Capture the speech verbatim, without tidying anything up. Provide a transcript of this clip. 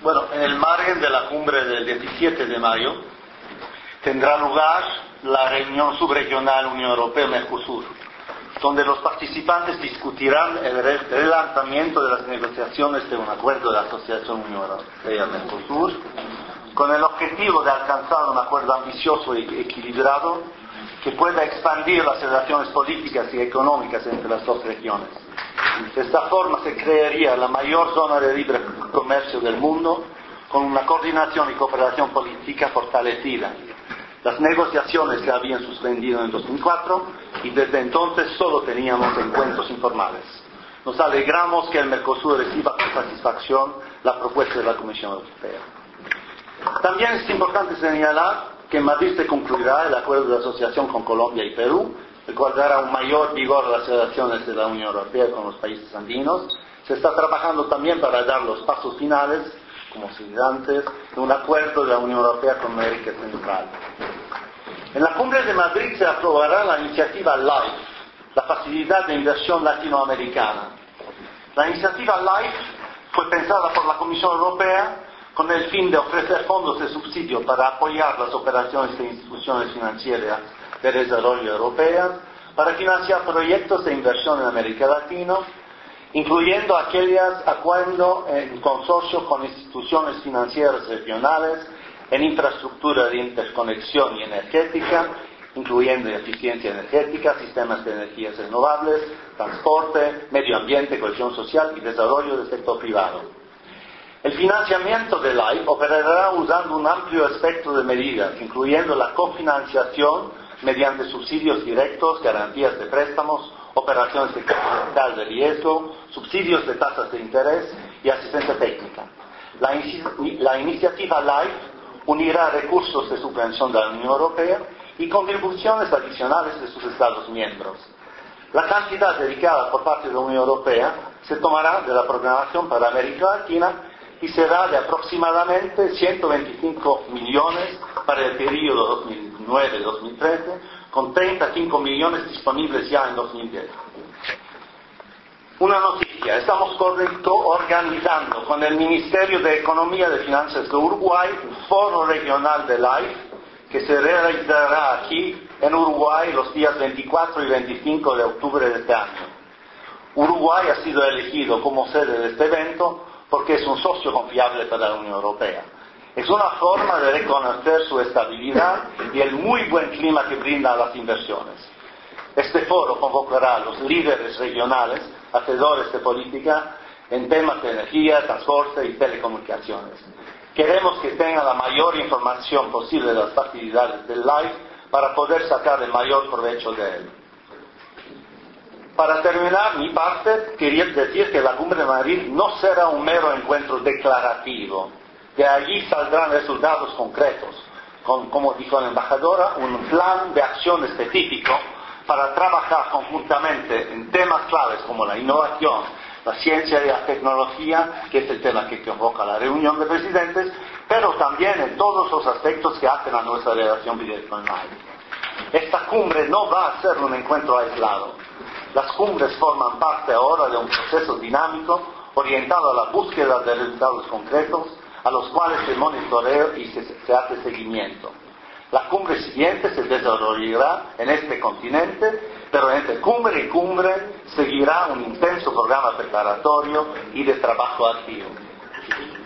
Bueno, en el margen de la cumbre del diecisiete de mayo tendrá lugar la reunión subregional Unión Europea-Mercosur, donde los participantes discutirán el relanzamiento de las negociaciones de un acuerdo de asociación Unión Europea-Mercosur, con el objetivo de alcanzar un acuerdo ambicioso y equilibrado que pueda expandir las relaciones políticas y económicas entre las dos regiones. De esta forma se crearía la mayor zona de libre comercio del mundo, con una coordinación y cooperación política fortalecida. Las negociaciones se habían suspendido en dos mil cuatro y desde entonces solo teníamos encuentros informales. Nos alegramos que el Mercosur reciba con satisfacción la propuesta de la Comisión Europea. También es importante señalar que en Madrid se concluirá el acuerdo de asociación con Colombia y Perú, el cual dará un mayor vigor a las relaciones de la Unión Europea con los países andinos. Se está trabajando también para dar los pasos finales, como se dice antes, de un acuerdo de la Unión Europea con América Central. En la cumbre de Madrid se aprobará la iniciativa LIFE, la Facilidad de Inversión Latinoamericana. La iniciativa LIFE fue pensada por la Comisión Europea con el fin de ofrecer fondos de subsidio para apoyar las operaciones de instituciones financieras de desarrollo europeas, para financiar proyectos de inversión en América Latina, incluyendo aquellas acuerdos en consorcio con instituciones financieras regionales, en infraestructura de interconexión y energética, incluyendo eficiencia energética, sistemas de energías renovables, transporte, medio ambiente, cohesión social y desarrollo del sector privado. El financiamiento de LIFE operará usando un amplio espectro de medidas, incluyendo la cofinanciación mediante subsidios directos, garantías de préstamos, operaciones de capital de riesgo, subsidios de tasas de interés y asistencia técnica. La, la iniciativa LIFE unirá recursos de subvención de la Unión Europea y contribuciones adicionales de sus Estados miembros. La cantidad dedicada por parte de la Unión Europea se tomará de la programación para América Latina y será de aproximadamente ciento veinticinco millones para el periodo dos mil nueve a dos mil trece, con treinta y cinco millones disponibles ya en dos mil diez. Una noticia: estamos organizando con el Ministerio de Economía y Finanzas de Uruguay un foro regional de LIFE que se realizará aquí en Uruguay los días veinticuatro y veinticinco de octubre de este año. Uruguay ha sido elegido como sede de este evento porque es un socio confiable para la Unión Europea. Es una forma de reconocer su estabilidad y el muy buen clima que brinda a las inversiones. Este foro convocará a los líderes regionales, hacedores de política en temas de energía, transporte y telecomunicaciones. Queremos que tengan la mayor información posible de las facilidades del LIFE para poder sacar el mayor provecho de él. Para terminar mi parte, quería decir que la Cumbre de Madrid no será un mero encuentro declarativo. De allí saldrán resultados concretos, con, como dijo la embajadora, un plan de acción específico para trabajar conjuntamente en temas claves como la innovación, la ciencia y la tecnología, que es el tema que convoca la reunión de presidentes, pero también en todos los aspectos que hacen a nuestra relación bilateral. Esta cumbre no va a ser un encuentro aislado. Las cumbres forman parte ahora de un proceso dinámico orientado a la búsqueda de resultados concretos, a los cuales se monitorea y se, se hace seguimiento. La cumbre siguiente se desarrollará en este continente, pero entre cumbre y cumbre seguirá un intenso programa preparatorio y de trabajo activo.